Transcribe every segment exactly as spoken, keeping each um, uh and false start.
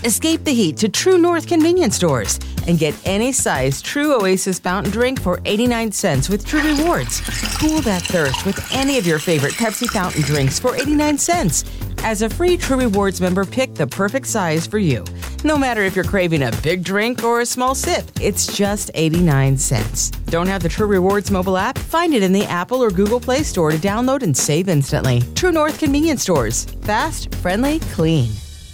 Escape the heat to True North convenience stores and get any size True Oasis fountain drink for eighty-nine cents with True Rewards. Cool that thirst with any of your favorite Pepsi fountain drinks for eighty-nine cents. As a free True Rewards member, pick the perfect size for you. No matter if you're craving a big drink or a small sip, it's just eighty-nine cents. Don't have the True Rewards mobile app? Find it in the Apple or Google Play Store to download and save instantly. True North convenience stores. Fast, friendly, clean.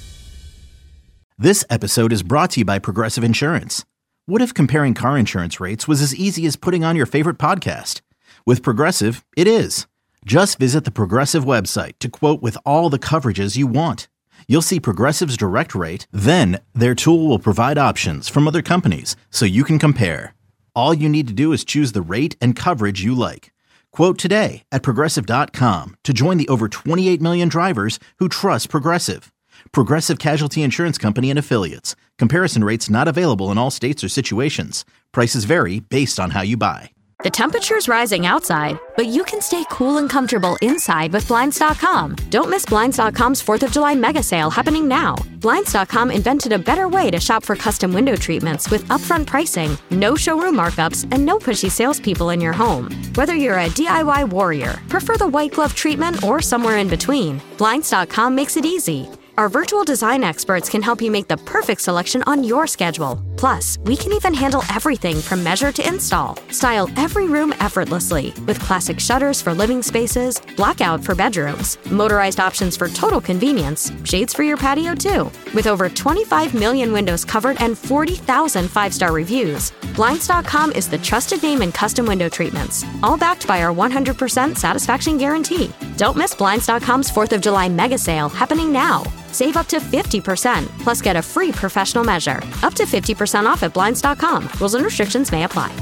This episode is brought to you by Progressive Insurance. What if comparing car insurance rates was as easy as putting on your favorite podcast? With Progressive, it is. Just visit the Progressive website to quote with all the coverages you want. You'll see Progressive's direct rate, then their tool will provide options from other companies so you can compare. All you need to do is choose the rate and coverage you like. Quote today at Progressive dot com to join the over twenty-eight million drivers who trust Progressive. Progressive Casualty Insurance Company and Affiliates. Comparison rates not available in all states or situations. Prices vary based on how you buy. The temperature's rising outside, but you can stay cool and comfortable inside with Blinds dot com. Don't miss Blinds dot com's fourth of July mega sale happening now. Blinds dot com invented a better way to shop for custom window treatments with upfront pricing, no showroom markups, and no pushy salespeople in your home. Whether you're a D I Y warrior, prefer the white glove treatment, or somewhere in between, Blinds dot com makes it easy. Our virtual design experts can help you make the perfect selection on your schedule. Plus, we can even handle everything from measure to install. Style every room effortlessly with classic shutters for living spaces, blackout for bedrooms, motorized options for total convenience, shades for your patio too. With over twenty-five million windows covered and forty thousand five-star reviews, Blinds dot com is the trusted name in custom window treatments, all backed by our one hundred percent satisfaction guarantee. Don't miss Blinds dot com's fourth of July mega sale happening now. Save up to fifty percent, plus get a free professional measure. Up to fifty percent off at Blinds dot com. Rules and restrictions may apply.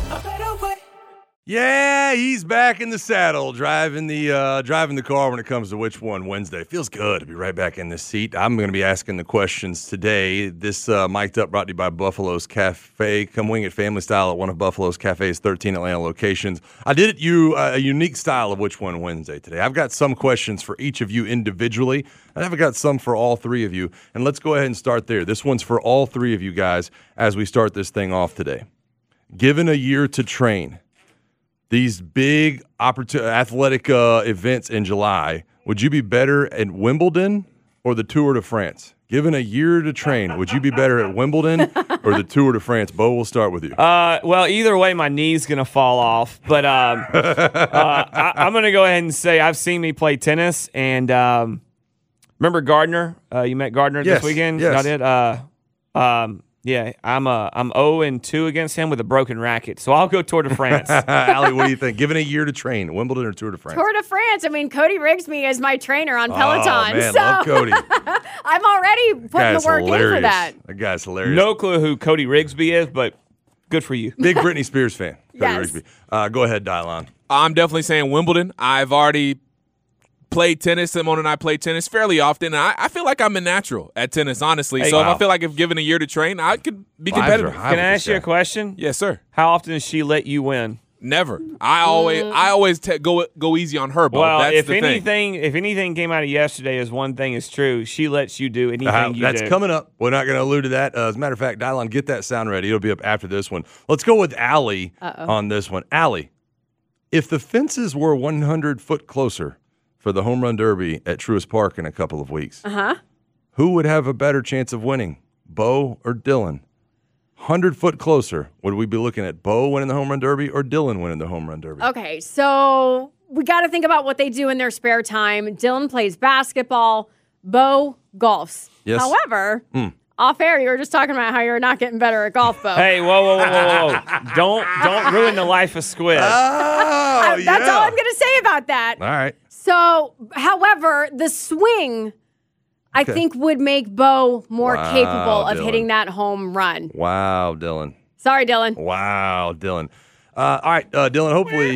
Yeah, he's back in the saddle, driving the uh, driving the car when it comes to Which One Wednesday. Feels good to be right back in this seat. I'm going to be asking the questions today. This uh, Mic'd Up brought to you by Buffalo's Cafe. Come wing it family style at one of Buffalo's Cafe's thirteen Atlanta locations. I did it you uh, a unique style of Which One Wednesday today. I've got some questions for each of you individually, and I've got some for all three of you. And let's go ahead and start there. This one's for all three of you guys as we start this thing off today. Given a year to train, these big opportun- athletic uh, events in July, would you be better at Wimbledon or the Tour de France? Given a year to train, would you be better at Wimbledon or the Tour de France? Bo, we'll start with you. Uh, well, either way, my knee's going to fall off. But um, uh, I, I'm going to go ahead and say I've seen me play tennis. And um, remember Gardner? Uh, you met Gardner yes, this weekend? Yes. I did. Uh, um, Yeah, I'm uh, I'm oh and two against him with a broken racket, so I'll go Tour de France. Allie, what do you think? Given a year to train, Wimbledon or Tour de France? Tour de France. I mean, Cody Rigsby is my trainer on Peloton. Oh, man, so love Cody. I'm already putting the work hilarious. in for that. That guy's hilarious. No clue who Cody Rigsby is, but good for you. Big Britney Spears fan, Cody Yes. Rigsby. Uh, go ahead, Dylon. I'm definitely saying Wimbledon. I've already played tennis. Simone and I play tennis fairly often. I, I feel like I'm a natural at tennis, honestly. Hey, so wow. if I feel like if given a year to train, I could be Vibes are competitive. high. Can I with ask this you a guy. question? Yes, sir. How often does she let you win? Never. I always I always te- go go easy on her ball. Well, That's if the anything, thing. if anything came out of yesterday as one thing is true, she lets you do anything Uh, you that's do. coming up. We're not going to allude to that. Uh, as a matter of fact, Dylon, get that sound ready. It'll be up after this one. Let's go with Allie on this one. Allie, if the fences were one hundred foot closer for the Home Run Derby at Truist Park in a couple of weeks, Uh-huh. who would have a better chance of winning, Bo or Dylan? one hundred foot closer, would we be looking at Bo winning the Home Run Derby or Dylan winning the Home Run Derby? Okay, so we got to think about what they do in their spare time. Dylan plays basketball. Bo golfs. Yes. However, Mm. off air, you were just talking about how you're not getting better at golf, Bo. Hey, whoa, whoa, whoa, whoa, whoa! don't don't ruin the life of Squid. Oh, That's yeah. all I'm going to say about that. All right. So, however, the swing, I Okay. think, would make Bo more Wow, capable of Dylan. hitting that home run. Wow, Dylan. Sorry, Dylan. Wow, Dylan. Uh, all right, uh, Dylan, hopefully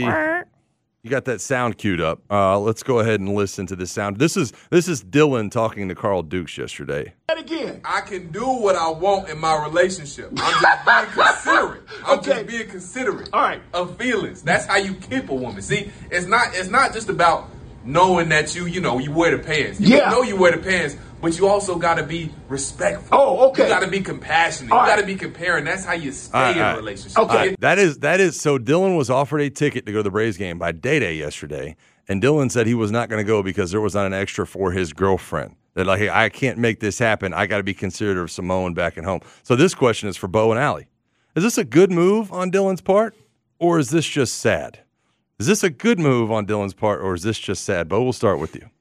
you got that sound queued up. Uh, let's go ahead and listen to this sound. This is this is Dylan talking to Carl Dukes yesterday. Again, I can do what I want in my relationship. I'm just being considerate. I'm Okay. just being considerate All right. of feelings. That's how you keep a woman. See, it's not it's not just about knowing that you, you know, you wear the pants. You Yeah. know you wear the pants, but you also got to be respectful. Oh, okay. You got to be compassionate. All you got to right. be comparing. That's how you stay All right, in all a right. relationship. Okay. You That is that is so. Dylan was offered a ticket to go to the Braves game by Day Day yesterday, and Dylan said he was not going to go because there was not an extra for his girlfriend. That like, hey, I can't make this happen. I got to be considerate of Simone back at home. So this question is for Bo and Allie. Is this a good move on Dylan's part, or is this just sad? Is this a good move on Dylan's part, or is this just sad? Bo, we'll start with you.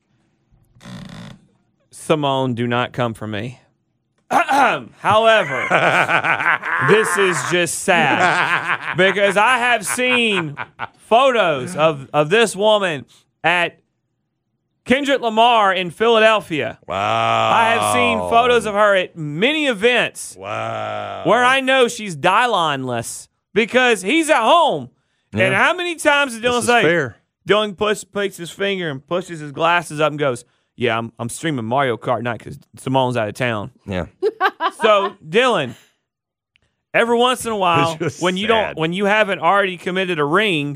Simone, do not come for me. However, this is just sad because I have seen photos of, of this woman at Kendrick Lamar in Philadelphia. Wow. I have seen photos of her at many events Wow. where I know she's die-lineless because he's at home. Yeah. And how many times did Dylan This is say, fair. Dylan puts, puts his finger and pushes his glasses up and goes, yeah, I'm, I'm streaming Mario Kart tonight because Simone's out of town. Yeah. So, Dylan, every once in a while, It's just when you sad. don't, when you haven't already committed a ring,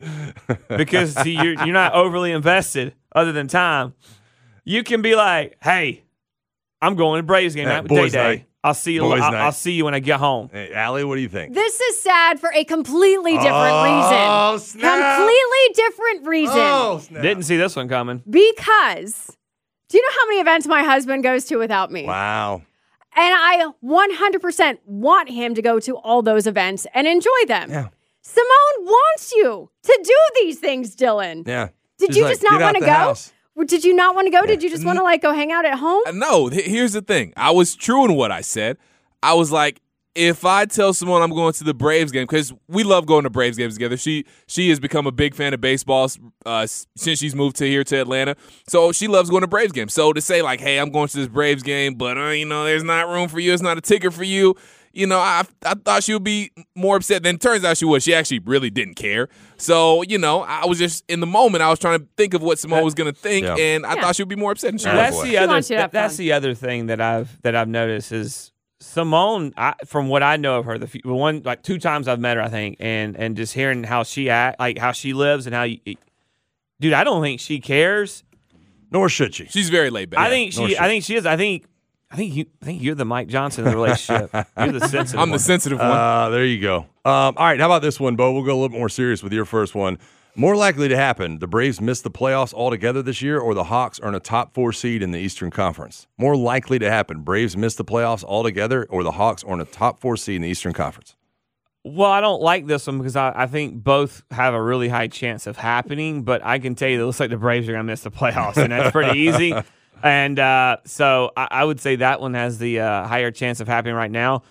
because see, you're you're not overly invested other than time, you can be like, "Hey, I'm going to Braves game Yeah, night with Day boys' Day. night. I'll see you. Boys' I'll, night. I'll see you when I get home." Hey, Allie, what do you think? This is sad for a completely different Oh, reason. snap. Completely different reason. Oh, snap. Didn't see this one coming. Because do you know how many events my husband goes to without me? Wow. And I one hundred percent want him to go to all those events and enjoy them. Yeah. Simone wants you to do these things, Dylan. Yeah. Did She's you like, just not "Get out want to the go? house." Or Did you not want to go? Did you just want to like go hang out at home? Uh, No, th- here's the thing. I was true in what I said. I was like, if I tell someone I'm going to the Braves game, because we love going to Braves games together. She she has become a big fan of baseball uh, since she's moved to here to Atlanta. So she loves going to Braves games. So to say like, hey, I'm going to this Braves game, but uh, you know, there's not room for you. It's not a ticket for you. You know, I I thought she would be more upset. Then turns out she was. She actually really didn't care. So, you know, I was just in the moment. I was trying to think of what Simone was going to think, Yeah. and I Yeah. thought she would be more upset. And she Yeah. was. That's boy. the She other. wants you to have That's fun. the other thing that I've that I've noticed is Simone. I, from what I know of her, the few- the one like two times I've met her, I think, and and just hearing how she act, like how she lives, and how you, dude, I don't think she cares. Nor should she. She's very laid back. I think nor she. should I think she is. I think. I think you. I think you're the Mike Johnson of the relationship. You're the sensitive. I'm the one. sensitive one. Uh, there you go. Um, all right, how about this one, Bo? We'll go a little more serious with your first one. More likely to happen, the Braves miss the playoffs altogether this year, or the Hawks earn a top four seed in the Eastern Conference? More likely to happen, Braves miss the playoffs altogether, or the Hawks earn a top four seed in the Eastern Conference? Well, I don't like this one because I, I think both have a really high chance of happening. But I can tell you, that it looks like the Braves are going to miss the playoffs, and that's pretty easy. And uh, so I, I would say that one has the uh, higher chance of happening right now.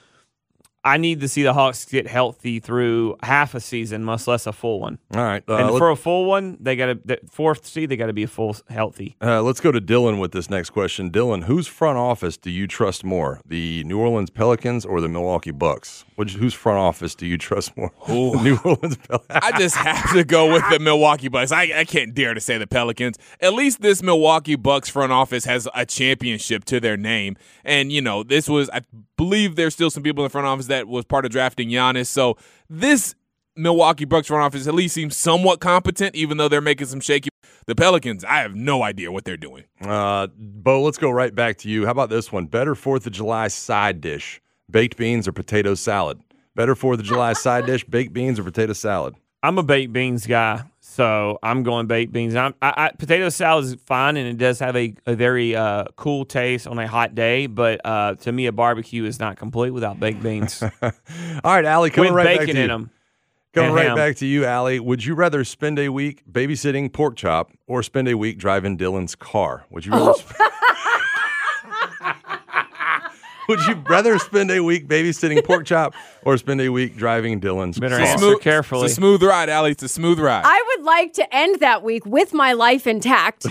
I need to see the Hawks get healthy through half a season, much less a full one. All right. Uh, and let- for a full one, they got to fourth seed. They got to be full healthy. Uh, let's go to Dylan with this next question. Dylan, whose front office do you trust more, the New Orleans Pelicans or the Milwaukee Bucks? Which, whose front office do you trust more? The New Orleans Pelicans. I just have to go with the Milwaukee Bucks. I, I can't dare to say the Pelicans. At least this Milwaukee Bucks front office has a championship to their name. And, you know, this was, I believe there's still some people in the front office that was part of drafting Giannis. So this Milwaukee Bucks front office at least seems somewhat competent, even though they're making some shaky. The Pelicans, I have no idea what they're doing. Uh, Bo, let's go right back to you. How about this one? Better fourth of July side dish, baked beans or potato salad? Better fourth of July side dish, baked beans or potato salad? I'm a baked beans guy, so I'm going baked beans. I'm, I, I, potato salad is fine, and it does have a, a very uh, cool taste on a hot day. But uh, to me, a barbecue is not complete without baked beans All right, Allie, coming with right back bacon to you. in them. Coming and right ham. back to you, Allie. Would you rather spend a week babysitting pork chop or spend a week driving Dylan's car? Would you rather? Sp- Would you rather spend a week babysitting pork chop or spend a week driving Dylan's Better car? answer Smooth- carefully. It's a smooth ride, Allie. It's a smooth ride. I would like to end that week with my life intact.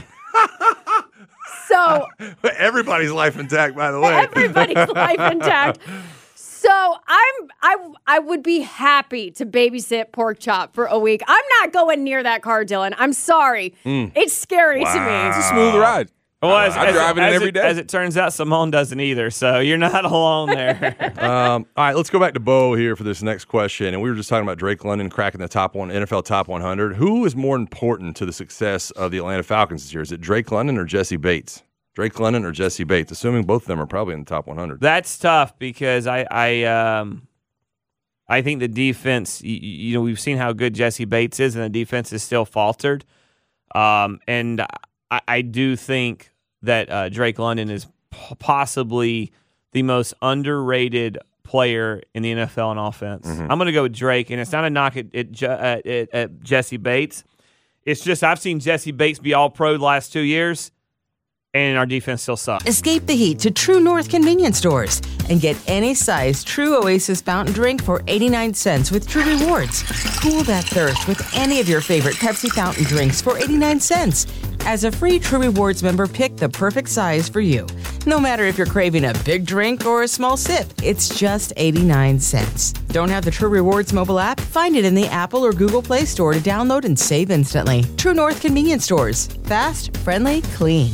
So Everybody's life intact, by the way. everybody's life intact. So I'm I I would be happy to babysit pork chop for a week. I'm not going near that car, Dylan. I'm sorry. It's scary to me. It's a smooth ride. Well, as, I as, drive it in as every it, day. As it turns out, Simone doesn't either, so you're not alone there. Um, all right, let's go back to Bo here for this next question. And we were just talking about Drake London cracking the top one N F L top one hundred. Who is more important to the success of the Atlanta Falcons this year? Is it Drake London or Jesse Bates? Drake London or Jesse Bates, assuming both of them are probably in the top one hundred. That's tough because I I um I think the defense. You, you know, we've seen how good Jesse Bates is, and the defense is still faltered. Um, and I, I do think that uh, Drake London is p- possibly the most underrated player in the N F L on offense. Mm-hmm. I'm going to go with Drake, and it's not a knock at, at, at, at Jesse Bates. It's just I've seen Jesse Bates be all-pro the last two years, and our defense still sucks. Escape the heat to True North convenience stores and get any size True Oasis fountain drink for eighty-nine cents with True Rewards. Cool that thirst with any of your favorite Pepsi fountain drinks for eighty-nine cents. As a free True Rewards member, pick the perfect size for you. No matter if you're craving a big drink or a small sip, it's just eighty-nine cents. Don't have the True Rewards mobile app? Find it in the Apple or Google Play Store to download and save instantly. True North convenience stores. Fast, friendly, clean.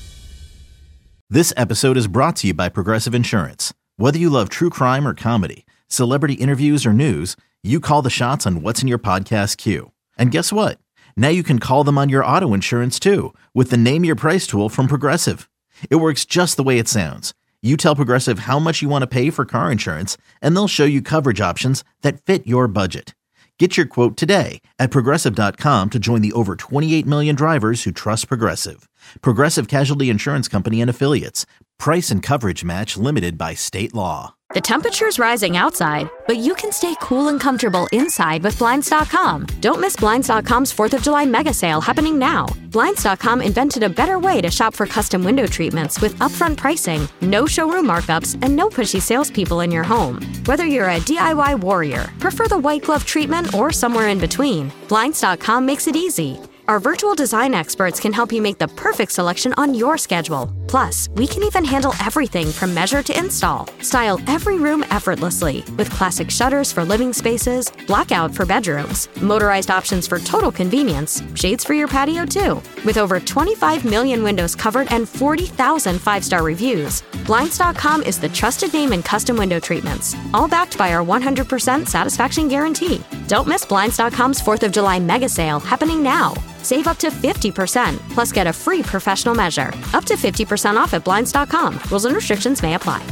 This episode is brought to you by Progressive Insurance. Whether you love true crime or comedy, celebrity interviews or news, you call the shots on what's in your podcast queue. And guess what? Now you can call them on your auto insurance too with the Name Your Price tool from Progressive. It works just the way it sounds. You tell Progressive how much you want to pay for car insurance, and they'll show you coverage options that fit your budget. Get your quote today at Progressive dot com to join the over twenty-eight million drivers who trust Progressive. Progressive Casualty Insurance Company and Affiliates. Price and coverage match limited by state law. The temperature's rising outside, but you can stay cool and comfortable inside with Blinds dot com. Don't miss Blinds dot com's fourth of July mega sale happening now. Blinds dot com invented a better way to shop for custom window treatments with upfront pricing, no showroom markups, and no pushy salespeople in your home. Whether you're a D I Y warrior, prefer the white glove treatment, or somewhere in between, Blinds dot com makes it easy. Our virtual design experts can help you make the perfect selection on your schedule. Plus, we can even handle everything from measure to install. Style every room effortlessly with classic shutters for living spaces, blackout for bedrooms, motorized options for total convenience, shades for your patio too. With over twenty-five million windows covered and forty thousand five-star reviews, Blinds dot com is the trusted name in custom window treatments, all backed by our one hundred percent satisfaction guarantee. Don't miss Blinds dot com's fourth of July mega sale happening now. Save up to fifty percent, plus get a free professional measure. Up to fifty percent off at Blinds dot com. Rules and restrictions may apply.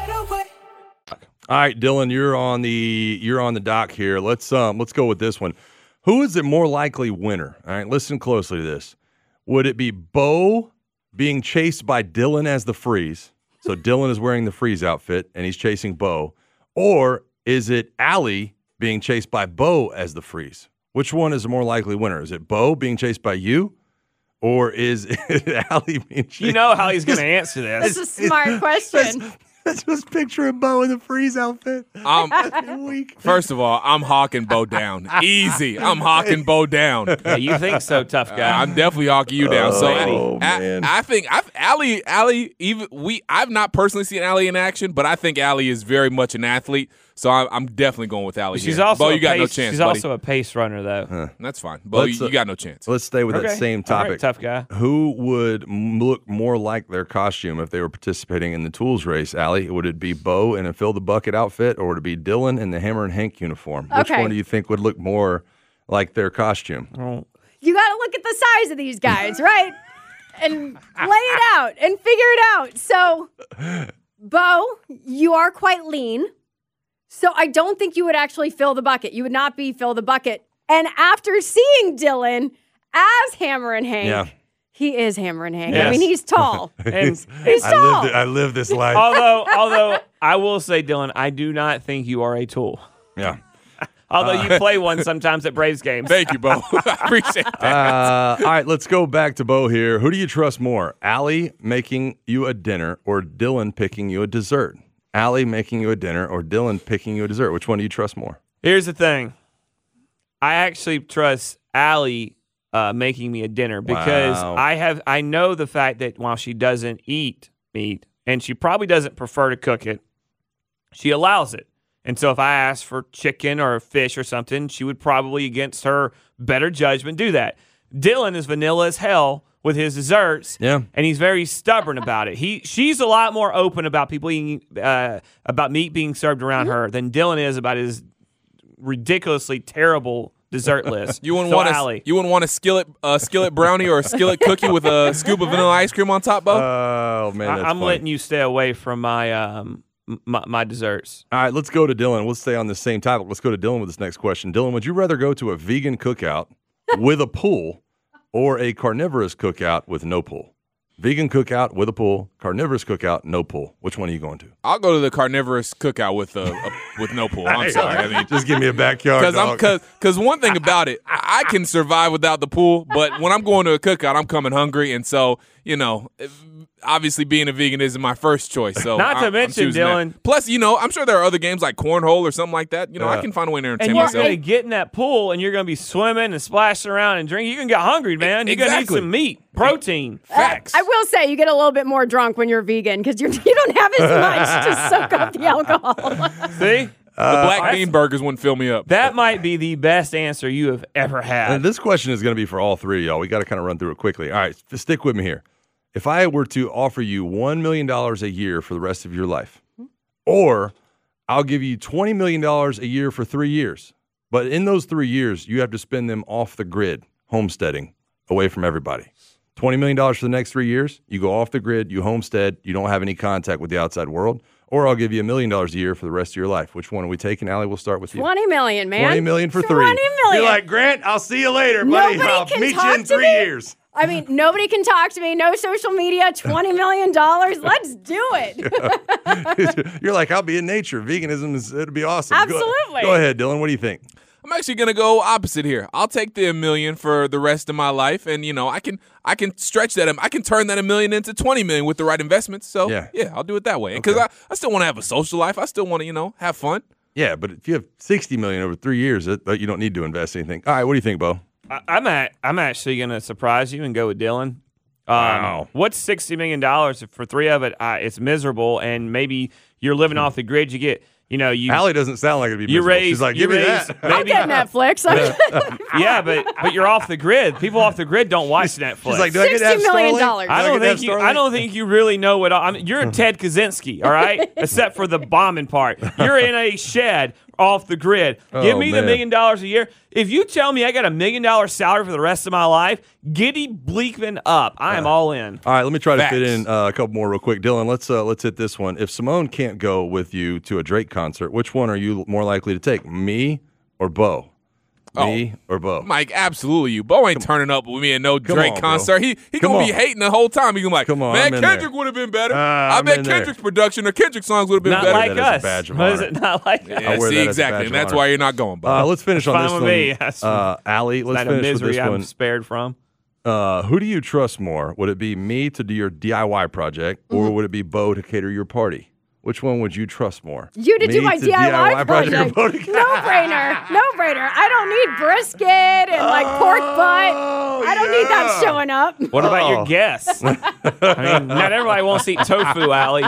All right, Dylan, you're on the you're on the dock here. Let's um let's go with this one. Who is it more likely winner? All right, listen closely to this. Would it be Bo being chased by Dylan as the Freeze? So Dylan is wearing the Freeze outfit and he's chasing Bo, or is it Allie being chased by Bo as the Freeze? Which one is the more likely winner? Is it Bo being chased by you, or is it Allie being chased? You know how he's going to answer this. That's a smart question. Let's just picturing Bo in the Freeze outfit. Um, first of all, I'm hawking Bo down. Easy. I'm hawking Bo down. Yeah, you think so, tough guy. Uh, I'm definitely hawking you down. Oh, so oh, I, man. I think I've Allie, Allie, even we I've not personally seen Allie in action, but I think Allie is very much an athlete. So I'm, I'm definitely going with Allie. She's here. also Bo, a you got pace, no chance. She's buddy. also a pace runner, though. Huh. That's fine. Bo, you, uh, you got no chance. Let's stay with Okay. that same All right, topic. tough guy. Who would m- look more like their costume if they were participating in the tools race, Allie? Would it be Bo in a fill the bucket outfit, or would it be Dylan in the Hammer and Hank uniform? Which Okay. one do you think would look more like their costume? You got to look at the size of these guys, right? And lay it out and figure it out. So, Bo, you are quite lean. So I don't think you would actually fill the bucket. You would not be fill the bucket. And after seeing Dylan as Hammer and Hank, Yeah. he is Hammer and Hank. Yes. I mean, he's tall. And He's I tall. lived, I lived this life. although, although I will say, Dylan, I do not think you are a tool. Yeah. Although you play one sometimes at Braves games. Thank you, Bo. I appreciate that. Uh, all right, let's go back to Bo here. Who do you trust more, Allie making you a dinner or Dylan picking you a dessert? Allie making you a dinner or Dylan picking you a dessert? Which one do you trust more? Here's the thing. I actually trust Allie uh, making me a dinner because Wow. I have I know the fact that while she doesn't eat meat, and she probably doesn't prefer to cook it, she allows it. And so if I ask for chicken or fish or something, she would probably, against her better judgment, do that. Dylan is vanilla as hell with his desserts, Yeah. and he's very stubborn about it. He she's a lot more open about people eating uh, about meat being served around her than Dylan is about his ridiculously terrible dessert list. You wouldn't so, want Allie, a you wouldn't want a skillet uh, skillet brownie or a skillet cookie with a scoop of vanilla ice cream on top, Bo? Oh man, that's I, I'm funny. letting you stay away from my um my, my desserts. All right, let's go to Dylan. We'll stay on the same topic. Let's go to Dylan with this next question. Dylan, would you rather go to a vegan cookout with a pool or a carnivorous cookout with no pool? Vegan cookout with a pool, carnivorous cookout, no pool. Which one are you going to? I'll go to the carnivorous cookout with a, a with no pool. I'm sorry. I mean, just give me a backyard. Because I'm because because one thing about it, I can survive without the pool, but when I'm going to a cookout, I'm coming hungry, and so you know, obviously being a vegan isn't my first choice. So Not to I'm, mention, I'm choosing Dylan. that. Plus, you know, I'm sure there are other games like cornhole or something like that. You know, Yeah. I can find a way to entertain And you're myself. going to get in that pool, and you're going to be swimming and splashing around and drinking. You're going to get hungry, man. You're going to need Exactly. some meat, protein. Facts. I will say you get a little bit more drunk when you're vegan because you you don't have as much to soak up the alcohol. See? the black bean burgers wouldn't fill me up. That might be the best answer you have ever had. And this question is going to be for all three of y'all. We got to kind of run through it quickly. All right, f- stick with me here. If I were to offer you one million dollars a year for the rest of your life, or I'll give you twenty million dollars a year for three years, but in those three years, you have to spend them off the grid, homesteading, away from everybody. twenty million dollars for the next three years, you go off the grid, you homestead, you don't have any contact with the outside world, or I'll give you a million dollars a year for the rest of your life. Which one are we taking? Allie, we'll start with you. Twenty million, man. twenty million for three. Twenty million. You're like, Grant, I'll see you later, buddy. Nobody I'll can meet talk you in to three me. years. I mean, nobody can talk to me. No social media. Twenty million dollars. Let's do it. You're like, I'll be in nature. Veganism is it'll be awesome. Go- Absolutely. Go, ahead, Dylan. What do you think? I'm actually gonna go opposite here. I'll take the a million for the rest of my life, and you know, I can I can stretch that. I can turn that a million into twenty million with the right investments. So Yeah. yeah, I'll do it that way. Because Okay. I, I still want to have a social life. I still want to you know have fun. Yeah, but if you have sixty million over three years, it, you don't need to invest anything. All right, what do you think, Bo? I, I'm at, I'm actually going to surprise you and go with Dylan. Um, Wow. What's sixty million dollars for three of it? Uh, it's miserable, and maybe you're living off the grid. You get, you know, you Allie doesn't sound like it'd be you miserable. raise. She's like, you give me raise, that. I'll Maybe, get Netflix. I'm yeah, but but you're off the grid. People off the grid don't watch Netflix. She's like, do I get to have sixty million Starlink? dollars. Do I get don't to have think you. Starlink? I don't think you really know what. I mean, you're Ted Kaczynski, all right, except for the bombing part. You're in a shed off the grid. Give Oh, me the man. million dollars a year. If you tell me I got a million dollar salary for the rest of my life, giddy bleeping up. I am all in. All right, let me try to Facts. fit in uh, a couple more real quick. Dylan, let's uh, let's hit this one. If Simone can't go with you to a Drake concert, which one are you more likely to take, me or Bo? Me or Bo? Mike, absolutely. You Bo ain't turning up with me at no Come Drake on, bro. concert. He he Come gonna be on. hating the whole time. He gonna be like, Come on, man, I'm in Kendrick there. would have been better. Uh, I I'm bet in there. Kendrick's production or Kendrick songs would have been Not better. like that as a us. badge of What is honor. it? Not like us. I yeah, wear see, that as a exactly, badge and of that's honor. why you're not going, Bo. Uh, let's finish on Fine this with one. me. That's Uh, Allie, let's Not a finish with misery this I'm one. spared from. Uh, who do you trust more? Would it be me to do your D I Y project, or would it be Bo to cater your party? Which one would you trust more? You to Me do my D I Y, project. or Bo to- No brainer. No brainer. I don't need brisket and like pork butt. I don't need that showing up. What about Oh. your guests? I mean, not everybody wants to eat tofu, Allie.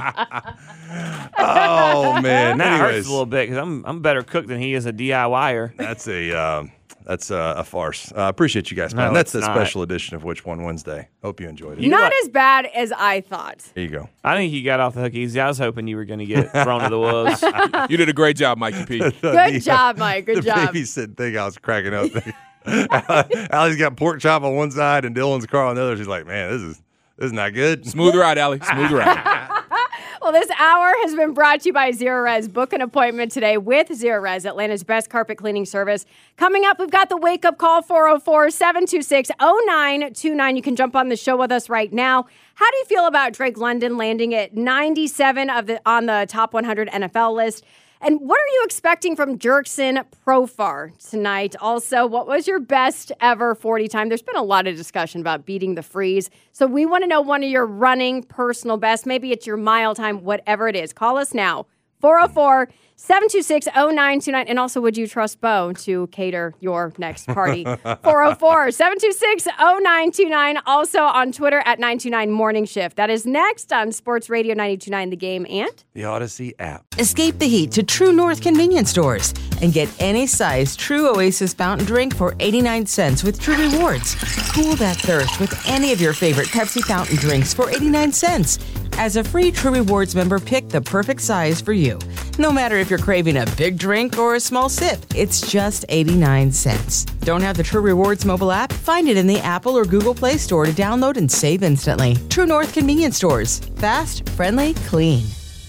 Oh man! That hurts Anyways, a little bit because I'm I'm better cook than he is a DIYer. that's a um, that's a, a farce. I uh, appreciate you guys, man. No, that's it's a not. special edition of Which One Wednesday. Hope you enjoyed it. You know Not what? as bad as I thought. There you go. I think you got off the hook easy. I was hoping you were going to get thrown to the wolves. You did a great job, Mikey P. Good job, Mike. Good the job. babysitting thing, I was cracking up. Allie's got pork chop on one side and Dylan's car on the other. She's like, man, this is this is not good. Smooth ride, Allie. Smooth ride. Well, this hour has been brought to you by Zero Res. Book an appointment today with Zero Res, Atlanta's best carpet cleaning service. Coming up, we've got the wake up call, four oh four, seven two six, oh nine two nine. You can jump on the show with us right now. How do you feel about Drake London landing at ninety-seven of the on the top one hundred N F L list? And what are you expecting from Jerkson Profar tonight? Also, what was your best ever forty time? There's been a lot of discussion about beating the freeze. So we want to know one of your running personal best. Maybe it's your mile time, whatever it is. Call us now. four oh four, seven two six, oh nine two nine. And also, would you trust Bo to cater your next party? four oh four, seven two six, oh nine two nine. Also on Twitter at nine two nine Morning Shift. That is next on Sports Radio ninety-two point nine The Game and The Odyssey app. Escape the heat to True North convenience stores and get any size True Oasis fountain drink for eighty-nine cents with True Rewards. Cool that thirst with any of your favorite Pepsi fountain drinks for eighty-nine cents. As a free True Rewards member, pick the perfect size for you. No matter if you're craving a big drink or a small sip, it's just eighty-nine cents. Don't have the True Rewards mobile app? Find it in the Apple or Google Play Store to download and save instantly. True North Convenience Stores. Fast, friendly, clean.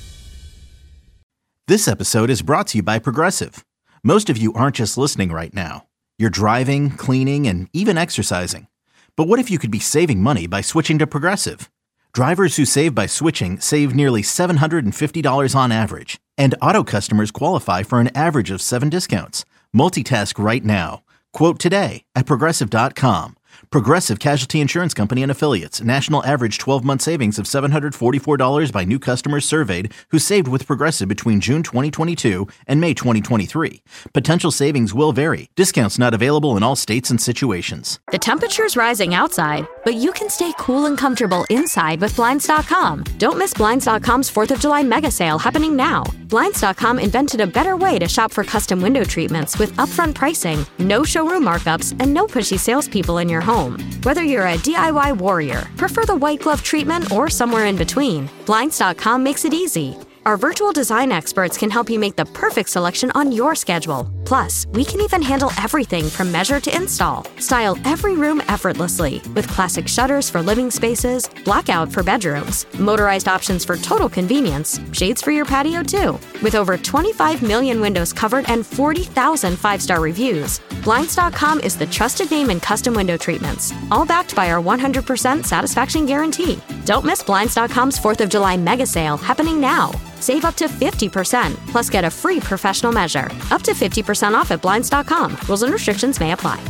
This episode is brought to you by Progressive. Most of you aren't just listening right now. You're driving, cleaning, and even exercising. But what if you could be saving money by switching to Progressive? Drivers who save by switching save nearly seven hundred fifty dollars on average. And auto customers qualify for an average of seven discounts. Multitask right now. Quote today at Progressive dot com. Progressive Casualty Insurance Company and Affiliates. National average twelve-month savings of seven hundred forty-four dollars by new customers surveyed who saved with Progressive between June twenty twenty-two and May twenty twenty-three. Potential savings will vary. Discounts not available in all states and situations. The temperature's rising outside, but you can stay cool and comfortable inside with Blinds dot com. Don't miss Blinds dot com's fourth of July mega sale happening now. Blinds dot com invented a better way to shop for custom window treatments with upfront pricing, no showroom markups, and no pushy salespeople in your home. Whether you're a D I Y warrior, prefer the white glove treatment, or somewhere in between, Blinds dot com makes it easy. Our virtual design experts can help you make the perfect selection on your schedule. Plus, we can even handle everything from measure to install. Style every room effortlessly with classic shutters for living spaces, blackout for bedrooms, motorized options for total convenience, shades for your patio too. With over twenty-five million windows covered and forty thousand five-star reviews, Blinds dot com is the trusted name in custom window treatments, all backed by our one hundred percent satisfaction guarantee. Don't miss Blinds dot com's fourth of July mega sale happening now. Save up to fifty percent, plus get a free professional measure. Up to fifty percent off at Blinds dot com. Rules and restrictions may apply.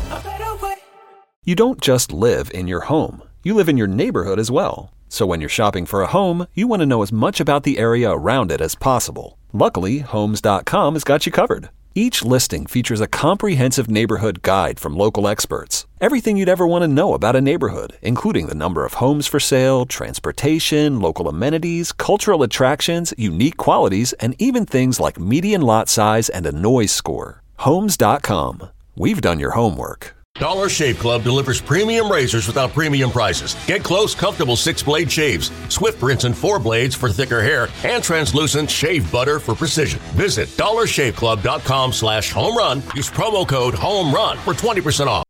You don't just live in your home. You live in your neighborhood as well. So when you're shopping for a home, you want to know as much about the area around it as possible. Luckily, Homes dot com has got you covered. Each listing features a comprehensive neighborhood guide from local experts. Everything you'd ever want to know about a neighborhood, including the number of homes for sale, transportation, local amenities, cultural attractions, unique qualities, and even things like median lot size and a noise score. Homes dot com. We've done your homework. Dollar Shave Club delivers premium razors without premium prices. Get close, comfortable six-blade shaves, swift rinse and four blades for thicker hair, and translucent shave butter for precision. Visit dollar shave club dot com slash home run. Use promo code HOME RUN for twenty percent off.